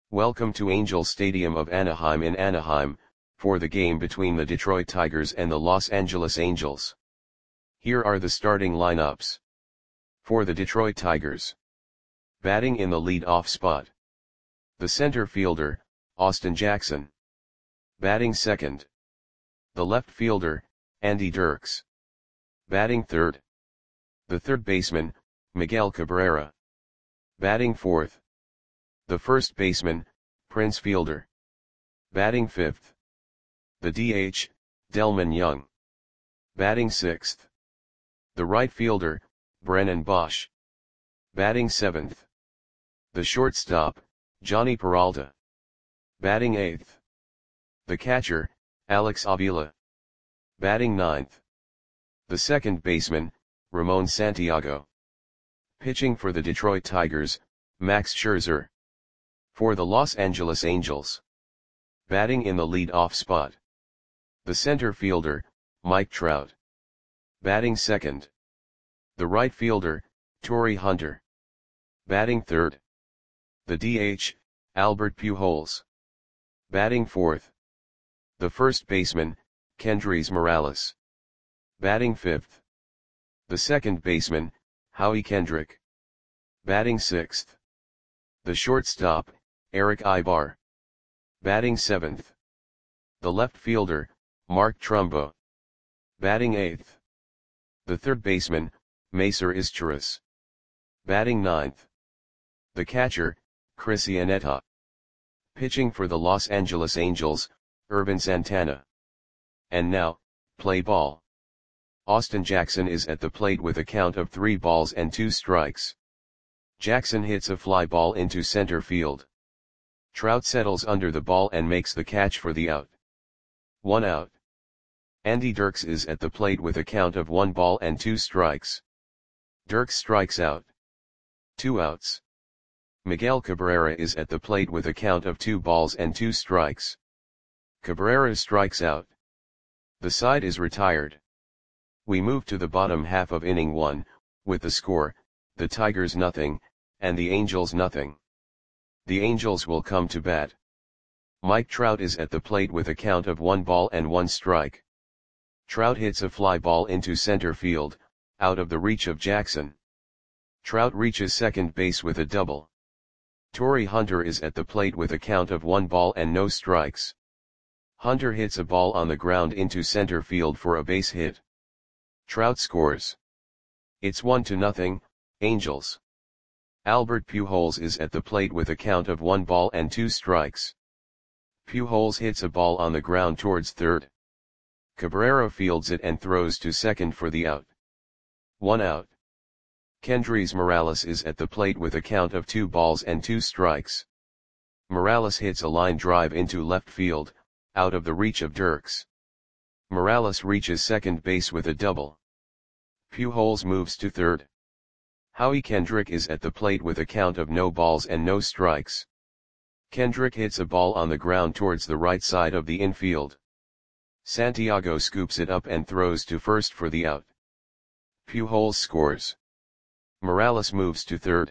Welcome to Angels Stadium of Anaheim in Anaheim, for the game between the Detroit Tigers and the Los Angeles Angels. Here are the starting lineups. For the Detroit Tigers. Batting in the lead-off spot. The center fielder, Austin Jackson. Batting second. The left fielder, Andy Dirks. Batting third. The third baseman, Miguel Cabrera. Batting fourth. The first baseman, Prince Fielder. Batting fifth. The DH, Delmon Young. Batting sixth. The right fielder, Brennan Boesch. Batting seventh. The shortstop, Jhonny Peralta. Batting eighth. The catcher, Alex Avila. Batting ninth. The second baseman, Ramon Santiago. Pitching for the Detroit Tigers, Max Scherzer. For the Los Angeles Angels. Batting in the lead-off spot. The center fielder, Mike Trout. Batting second. The right fielder, Torii Hunter. Batting third. The DH, Albert Pujols. Batting fourth. The first baseman, Kendrys Morales. Batting fifth. The second baseman, Howie Kendrick. Batting sixth. The shortstop, Erick Aybar. Batting seventh. The left fielder, Mark Trumbo. Batting eighth. The third baseman, Macer Izturis. Batting ninth. The catcher, Chris Iannetta. Pitching for the Los Angeles Angels, Ervin Santana. And now, play ball. Austin Jackson is at the plate with a count of 3 balls and 2 strikes. Jackson hits a fly ball into center field. Trout settles under the ball and makes the catch for the out. 1 out. Andy Dirks is at the plate with a count of 1 ball and 2 strikes. Dirks strikes out. 2 outs. Miguel Cabrera is at the plate with a count of 2 balls and 2 strikes. Cabrera strikes out. The side is retired. We move to the bottom half of inning 1, with the score, the Tigers 0, and the Angels 0. The Angels will come to bat. Mike Trout is at the plate with a count of 1 ball and 1 strike. Trout hits a fly ball into center field, out of the reach of Jackson. Trout reaches second base with a double. Torii Hunter is at the plate with a count of 1 ball and no strikes. Hunter hits a ball on the ground into center field for a base hit. Trout scores. It's 1-0, Angels. Albert Pujols is at the plate with a count of 1 ball and 2 strikes. Pujols hits a ball on the ground towards third. Cabrera fields it and throws to second for the out. 1 out. Kendrys Morales is at the plate with a count of 2 balls and 2 strikes. Morales hits a line drive into left field, out of the reach of Dirks. Morales reaches second base with a double. Pujols moves to third. Howie Kendrick is at the plate with a count of no balls and no strikes. Kendrick hits a ball on the ground towards the right side of the infield. Santiago scoops it up and throws to first for the out. Pujols scores. Morales moves to third.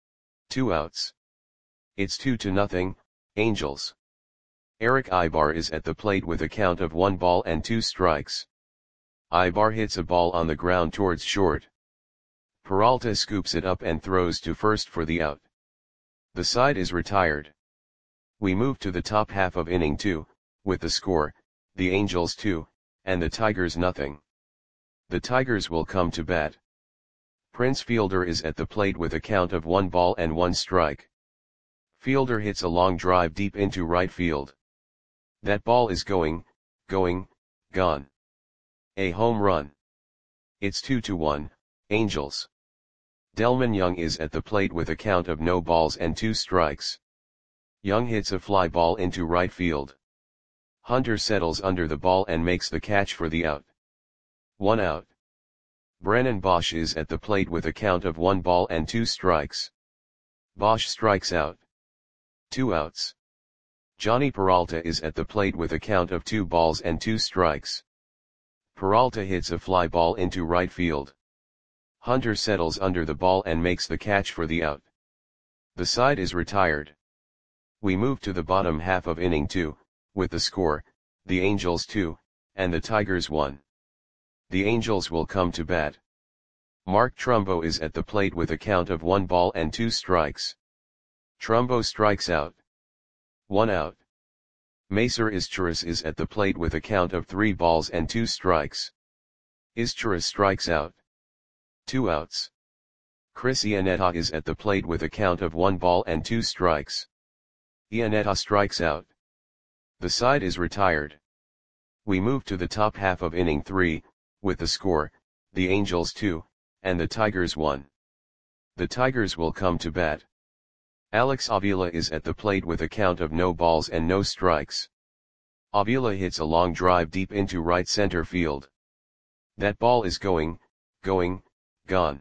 2 outs. It's 2-0, Angels. Erick Aybar is at the plate with a count of 1 ball and 2 strikes. Aybar hits a ball on the ground towards short. Peralta scoops it up and throws to first for the out. The side is retired. We move to the top half of inning 2, with the score, the Angels 2, and the Tigers 0. The Tigers will come to bat. Prince Fielder is at the plate with a count of 1 ball and 1 strike. Fielder hits a long drive deep into right field. That ball is gone. A home run. It's 2-1, Angels. Delmon Young is at the plate with a count of no balls and 2 strikes. Young hits a fly ball into right field. Hunter settles under the ball and makes the catch for the out. 1 out. Brennan Boesch is at the plate with a count of 1 ball and 2 strikes. Boesch strikes out. 2 outs. Jhonny Peralta is at the plate with a count of 2 balls and 2 strikes. Peralta hits a fly ball into right field. Hunter settles under the ball and makes the catch for the out. The side is retired. We move to the bottom half of inning 2, with the score, the Angels 2, and the Tigers 1. The Angels will come to bat. Mark Trumbo is at the plate with a count of 1 ball and 2 strikes. Trumbo strikes out. 1 out. Macer Izturis is at the plate with a count of 3 balls and 2 strikes. Izturis strikes out. 2 outs. Chris Iannetta is at the plate with a count of 1 ball and 2 strikes. Iannetta strikes out. The side is retired. We move to the top half of inning 3, with the score, the Angels 2, and the Tigers 1. The Tigers will come to bat. Alex Avila is at the plate with a count of no balls and no strikes. Avila hits a long drive deep into right center field. That ball is going, gone.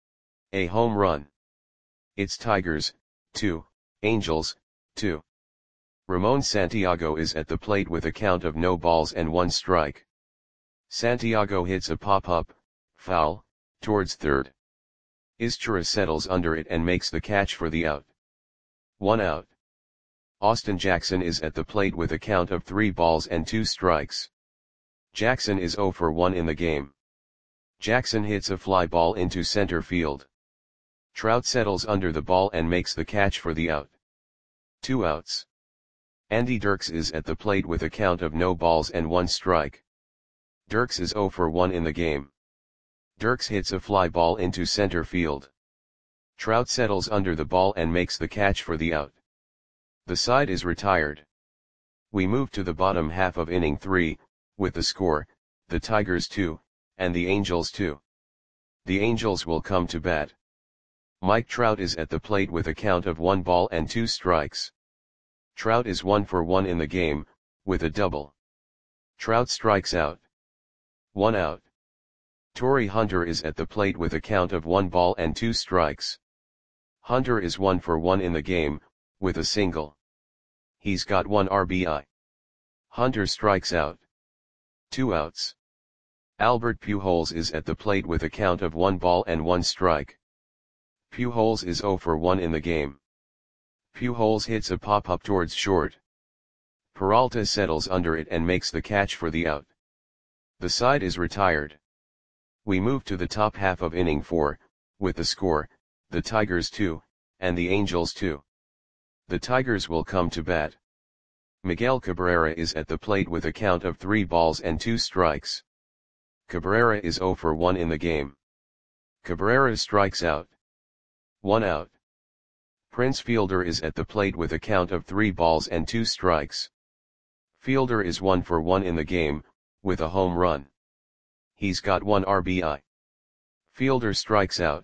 A home run. It's Tigers, 2, Angels, 2. Ramon Santiago is at the plate with a count of no balls and 1 strike. Santiago hits a pop-up, foul, towards third. Izturis settles under it and makes the catch for the out. 1 out. Austin Jackson is at the plate with a count of 3 balls and 2 strikes. Jackson is 0 for 1 in the game. Jackson hits a fly ball into center field. Trout settles under the ball and makes the catch for the out. 2 outs. Andy Dirks is at the plate with a count of no balls and 1 strike. Dirks is 0 for 1 in the game. Dirks hits a fly ball into center field. Trout settles under the ball and makes the catch for the out. The side is retired. We move to the bottom half of inning 3, with the score, the Tigers 2, and the Angels 2. The Angels will come to bat. Mike Trout is at the plate with a count of 1 ball and 2 strikes. Trout is 1 for 1 in the game, with a double. Trout strikes out. 1 out. Torii Hunter is at the plate with a count of 1 ball and 2 strikes. Hunter is 1 for 1 in the game, with a single. He's got 1 RBI. Hunter strikes out. 2 outs. Albert Pujols is at the plate with a count of 1 ball and 1 strike. Pujols is 0 for 1 in the game. Pujols hits a pop-up towards short. Peralta settles under it and makes the catch for the out. The side is retired. We move to the top half of inning 4, with the score, the Tigers 2, and the Angels 2. The Tigers will come to bat. Miguel Cabrera is at the plate with a count of 3 balls and 2 strikes. Cabrera is 0 for 1 in the game. Cabrera strikes out. 1 out. Prince Fielder is at the plate with a count of 3 balls and 2 strikes. Fielder is 1 for 1 in the game, with a home run. He's got 1 RBI. Fielder strikes out.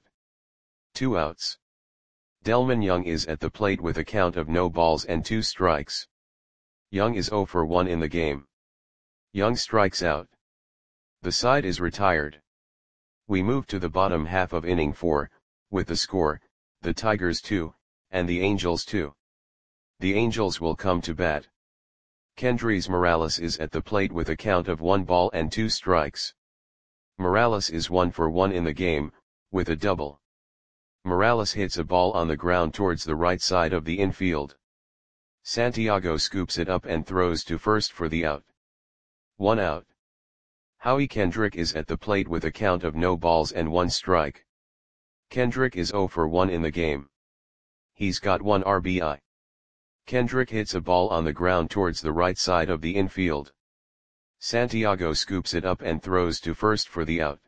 2 outs. Delmon Young is at the plate with a count of no balls and 2 strikes. Young is 0 for 1 in the game. Young strikes out. The side is retired. We move to the bottom half of inning 4, with the score, the Tigers 2, and the Angels 2. The Angels will come to bat. Kendrys Morales is at the plate with a count of 1 ball and 2 strikes. Morales is 1 for 1 in the game, with a double. Morales hits a ball on the ground towards the right side of the infield. Santiago scoops it up and throws to first for the out. 1 out. Howie Kendrick is at the plate with a count of no balls and 1 strike. Kendrick is 0 for 1 in the game. He's got 1 RBI. Kendrick hits a ball on the ground towards the right side of the infield. Santiago scoops it up and throws to first for the out.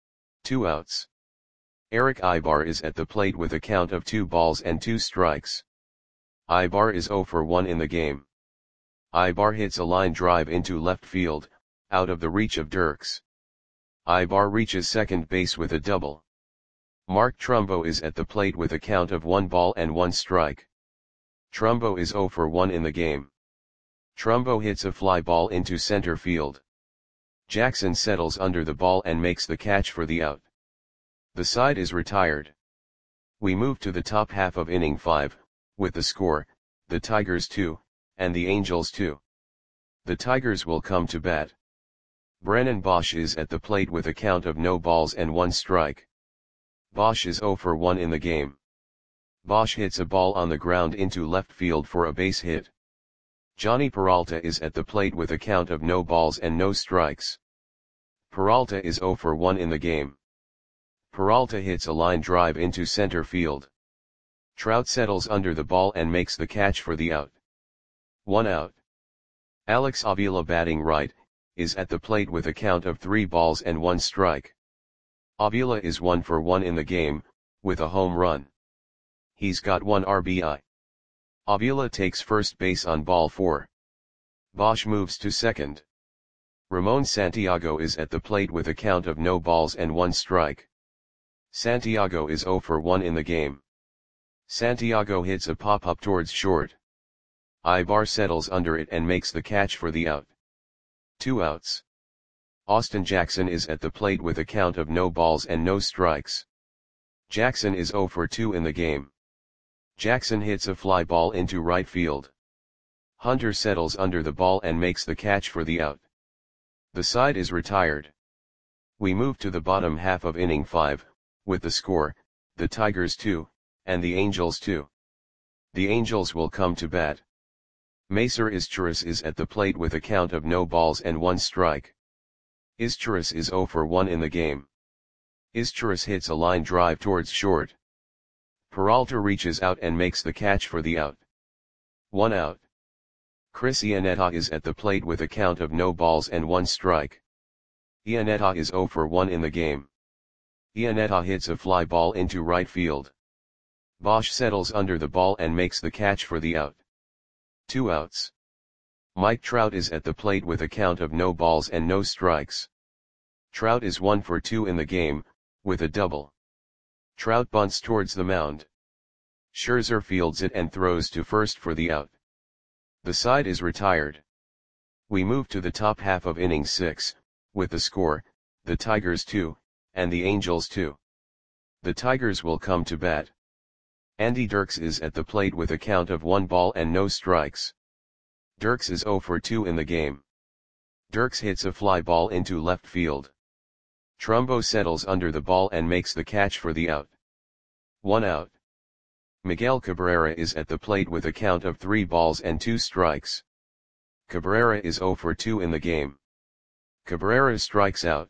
2 outs. Eric Ibar is at the plate with a count of 2 balls and 2 strikes. Ibar is 0 for 1 in the game. Ibar hits a line drive into left field, out of the reach of Dirks. Ibar reaches second base with a double. Mark Trumbo is at the plate with a count of 1 ball and 1 strike. Trumbo is 0 for 1 in the game. Trumbo hits a fly ball into center field. Jackson settles under the ball and makes the catch for the out. The side is retired. We move to the top half of inning 5, with the score, the Tigers 2, and the Angels 2. The Tigers will come to bat. Brennan Bosch is at the plate with a count of no balls and 1 strike. Bosch is 0 for 1 in the game. Bosch hits a ball on the ground into left field for a base hit. Johnny Peralta is at the plate with a count of no balls and no strikes. Peralta is 0 for 1 in the game. Peralta hits a line drive into center field. Trout settles under the ball and makes the catch for the out. 1 out. Alex Avila, batting right, is at the plate with a count of 3 balls and 1 strike. Avila is 1 for 1 in the game, with a home run. He's got 1 RBI. Avila takes first base on ball 4. Bosch moves to second. Ramon Santiago is at the plate with a count of no balls and 1 strike. Santiago is 0 for 1 in the game. Santiago hits a pop-up towards short. Ibar settles under it and makes the catch for the out. 2 outs. Austin Jackson is at the plate with a count of no balls and no strikes. Jackson is 0 for 2 in the game. Jackson hits a fly ball into right field. Hunter settles under the ball and makes the catch for the out. The side is retired. We move to the bottom half of inning 5, with the score, the Tigers 2, and the Angels 2. The Angels will come to bat. Macer Izturis is at the plate with a count of no balls and 1 strike. Izturis is 0 for 1 in the game. Izturis hits a line drive towards short. Peralta reaches out and makes the catch for the out. 1 out. Chris Iannetta is at the plate with a count of no balls and 1 strike. Iannetta is 0 for 1 in the game. Iannetta hits a fly ball into right field. Bosch settles under the ball and makes the catch for the out. 2 outs. Mike Trout is at the plate with a count of no balls and no strikes. Trout is 1 for 2 in the game, with a double. Trout bunts towards the mound. Scherzer fields it and throws to first for the out. The side is retired. We move to the top half of inning 6, with the score, the Tigers 2, and the Angels 2. The Tigers will come to bat. Andy Dirks is at the plate with a count of 1 ball and no strikes. Dirks is 0 for 2 in the game. Dirks hits a fly ball into left field. Trumbo settles under the ball and makes the catch for the out. 1 out. Miguel Cabrera is at the plate with a count of 3 balls and 2 strikes. Cabrera is 0 for 2 in the game. Cabrera strikes out.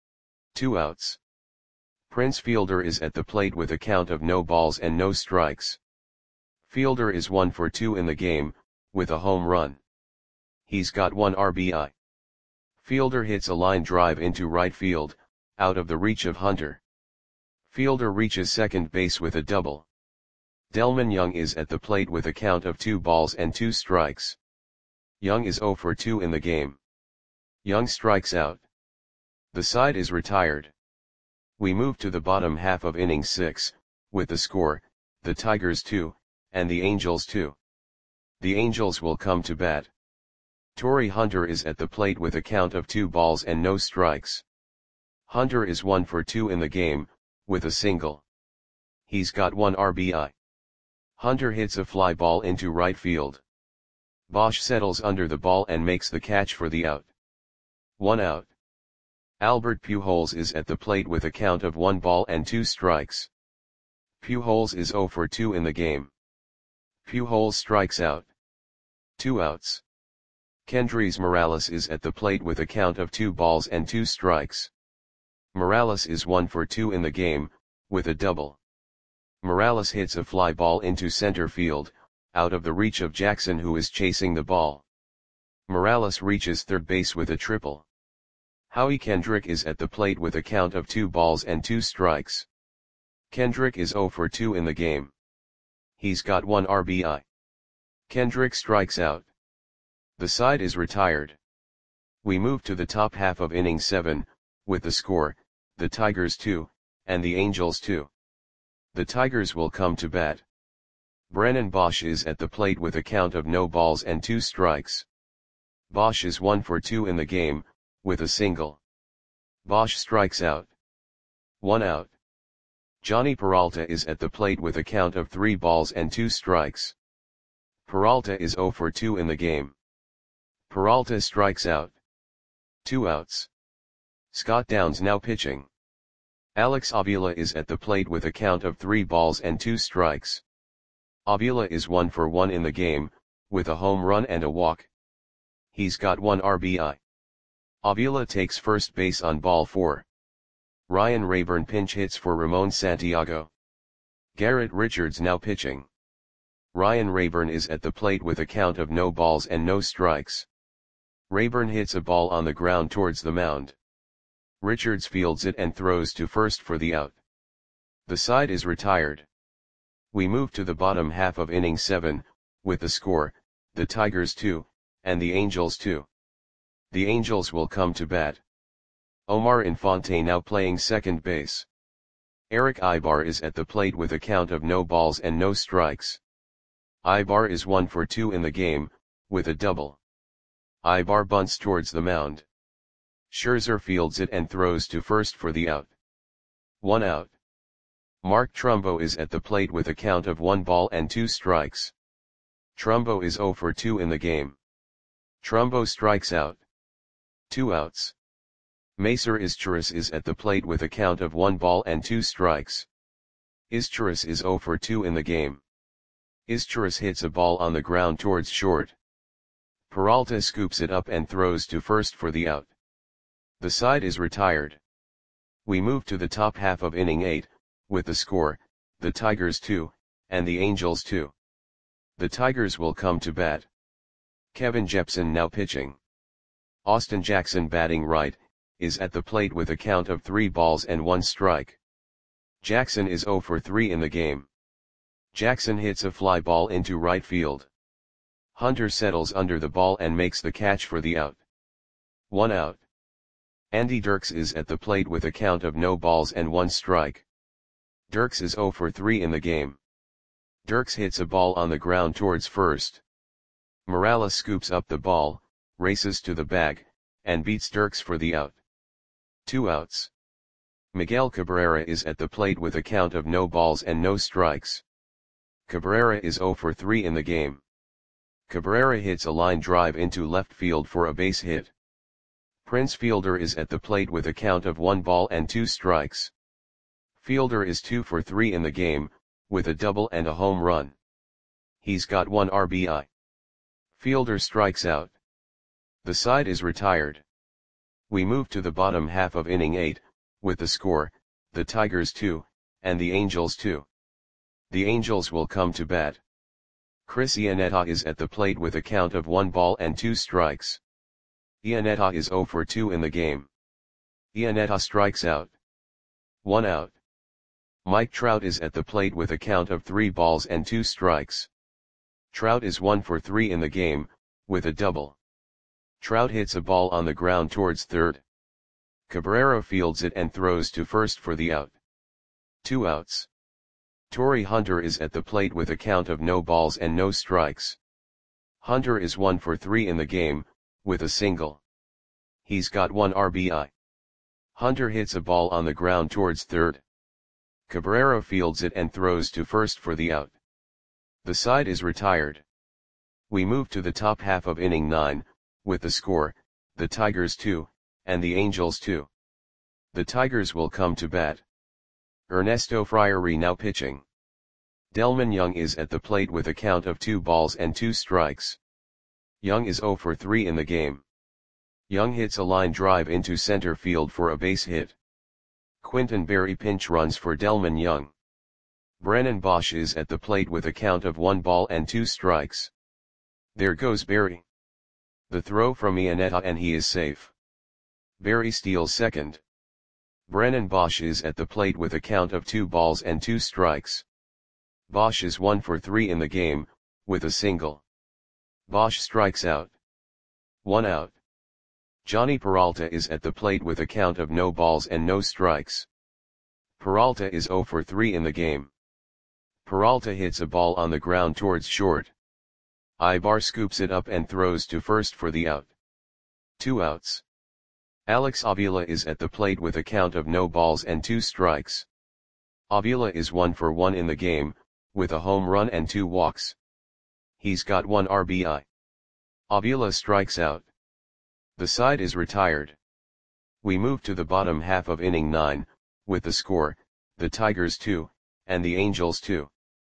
2 outs. Prince Fielder is at the plate with a count of no balls and no strikes. Fielder is 1 for 2 in the game, with a home run. He's got 1 RBI. Fielder hits a line drive into right field, out of the reach of Hunter. Fielder reaches second base with a double. Delmon Young is at the plate with a count of 2 balls and 2 strikes. Young is 0 for 2 in the game. Young strikes out. The side is retired. We move to the bottom half of inning 6, with the score, the Tigers 2, and the Angels 2. The Angels will come to bat. Torrey Hunter is at the plate with a count of 2 balls and no strikes. Hunter is 1 for 2 in the game, with a single. He's got 1 RBI. Hunter hits a fly ball into right field. Bosch settles under the ball and makes the catch for the out. 1 out. Albert Pujols is at the plate with a count of 1 ball and 2 strikes. Pujols is 0 for 2 in the game. Pujols strikes out. 2 outs. Kendrys Morales is at the plate with a count of 2 balls and 2 strikes. Morales is 1 for 2 in the game, with a double. Morales hits a fly ball into center field, out of the reach of Jackson, who is chasing the ball. Morales reaches third base with a triple. Howie Kendrick is at the plate with a count of 2 balls and 2 strikes. Kendrick is 0 for 2 in the game. He's got 1 RBI. Kendrick strikes out. The side is retired. We move to the top half of inning 7, with the score, the Tigers 2, and the Angels 2. The Tigers will come to bat. Brennan Bosch is at the plate with a count of no balls and 2 strikes. Bosch is 1 for 2 in the game, with a single. Bosch strikes out. 1 out. Johnny Peralta is at the plate with a count of 3 balls and 2 strikes. Peralta is 0 for 2 in the game. Peralta strikes out. 2 outs. Scott Downs now pitching. Alex Avila is at the plate with a count of 3 balls and 2 strikes. Avila is 1 for 1 in the game, with a home run and a walk. He's got 1 RBI. Avila takes first base on ball 4. Ryan Rayburn pinch hits for Ramon Santiago. Garrett Richards now pitching. Ryan Rayburn is at the plate with a count of no balls and no strikes. Rayburn hits a ball on the ground towards the mound. Richards fields it and throws to first for the out. The side is retired. We move to the bottom half of inning 7, with the score, the Tigers 2, and the Angels 2. The Angels will come to bat. Omar Infante now playing second base. Eric Ibar is at the plate with a count of no balls and no strikes. Ibar is 1 for 2 in the game, with a double. Ibar bunts towards the mound. Scherzer fields it and throws to first for the out. 1 out. Mark Trumbo is at the plate with a count of 1 ball and 2 strikes. Trumbo is 0 for 2 in the game. Trumbo strikes out. 2 outs. Macer Izturis is at the plate with a count of 1 ball and 2 strikes. Izturis is 0 for 2 in the game. Izturis hits a ball on the ground towards short. Peralta scoops it up and throws to first for the out. The side is retired. We move to the top half of inning 8, with the score, the Tigers 2, and the Angels 2. The Tigers will come to bat. Kevin Jepson now pitching. Austin Jackson batting right, is at the plate with a count of 3 balls and 1 strike. Jackson is 0 for 3 in the game. Jackson hits a fly ball into right field. Hunter settles under the ball and makes the catch for the out. 1 out. Andy Dirks is at the plate with a count of no balls and 1 strike. Dirks is 0 for 3 in the game. Dirks hits a ball on the ground towards first. Morales scoops up the ball, races to the bag, and beats Dirks for the out. 2 outs. Miguel Cabrera is at the plate with a count of no balls and no strikes. Cabrera is 0 for 3 in the game. Cabrera hits a line drive into left field for a base hit. Prince Fielder is at the plate with a count of 1 ball and 2 strikes. Fielder is 2 for 3 in the game, with a double and a home run. He's got 1 RBI. Fielder strikes out. The side is retired. We move to the bottom half of inning 8, with the score, the Tigers 2, and the Angels 2. The Angels will come to bat. Chris Iannetta is at the plate with a count of 1 ball and 2 strikes. Iannetta is 0 for 2 in the game. Iannetta strikes out. 1 out. Mike Trout is at the plate with a count of 3 balls and 2 strikes. Trout is 1 for 3 in the game, with a double. Trout hits a ball on the ground towards third. Cabrera fields it and throws to first for the out. 2 outs. Torrey Hunter is at the plate with a count of no balls and no strikes. Hunter is 1 for 3 in the game, with a single. He's got 1 RBI. Hunter hits a ball on the ground towards third. Cabrera fields it and throws to first for the out. The side is retired. We move to the top half of inning 9, with the score, the Tigers 2, and the Angels 2. The Tigers will come to bat. Ernesto Friary now pitching. Delmon Young is at the plate with a count of 2 balls and 2 strikes. Young is 0 for 3 in the game. Young hits a line drive into center field for a base hit. Quinton Berry pinch runs for Delmon Young. Brennan Bosch is at the plate with a count of 1 ball and 2 strikes. There goes Berry. The throw from Iannetta and he is safe. Berry steals second. Brennan Bosch is at the plate with a count of 2 balls and 2 strikes. Bosch is 1 for 3 in the game, with a single. Bosch strikes out. 1 out. Johnny Peralta is at the plate with a count of no balls and no strikes. Peralta is 0 for 3 in the game. Peralta hits a ball on the ground towards short. Ibar scoops it up and throws to first for the out. 2 outs. Alex Avila is at the plate with a count of no balls and 2 strikes. Avila is 1 for 1 in the game, with a home run and 2 walks. He's got 1 RBI. Avila strikes out. The side is retired. We move to the bottom half of inning 9, with the score, the Tigers 2, and the Angels 2.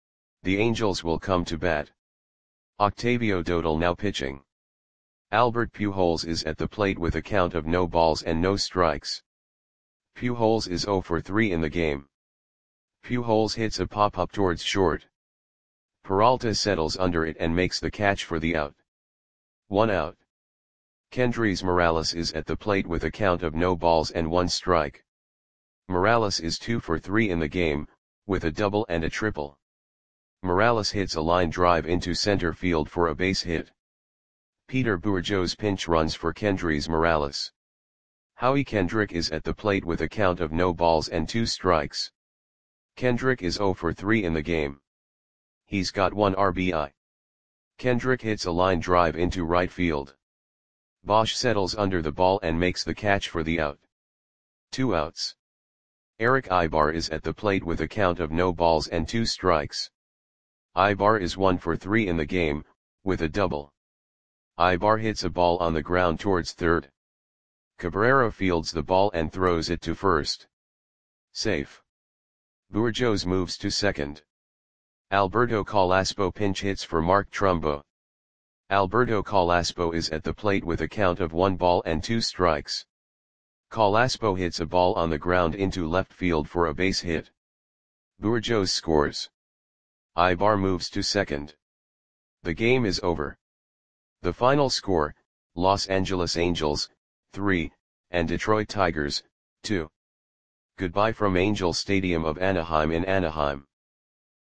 The Angels will come to bat. Octavio Dotel now pitching. Albert Pujols is at the plate with a count of no balls and no strikes. Pujols is 0 for 3 in the game. Pujols hits a pop-up towards short. Peralta settles under it and makes the catch for the out. 1 out. Kendrys Morales is at the plate with a count of no balls and 1 strike. Morales is 2 for 3 in the game, with a double and a triple. Morales hits a line drive into center field for a base hit. Peter Bourjos pinch runs for Kendrys Morales. Howie Kendrick is at the plate with a count of no balls and 2 strikes. Kendrick is 0 for 3 in the game. He's got 1 RBI. Kendrick hits a line drive into right field. Bosch settles under the ball and makes the catch for the out. 2 outs. Erick Aybar is at the plate with a count of no balls and 2 strikes. Aybar is 1 for 3 in the game, with a double. Aybar hits a ball on the ground towards third. Cabrera fields the ball and throws it to first. Safe. Bourjos moves to second. Alberto Calaspo pinch hits for Mark Trumbo. Alberto Calaspo is at the plate with a count of 1 ball and 2 strikes. Calaspo hits a ball on the ground into left field for a base hit. Bourjos scores. Aybar moves to second. The game is over. The final score, Los Angeles Angels, 3, and Detroit Tigers, 2. Goodbye from Angel Stadium of Anaheim in Anaheim.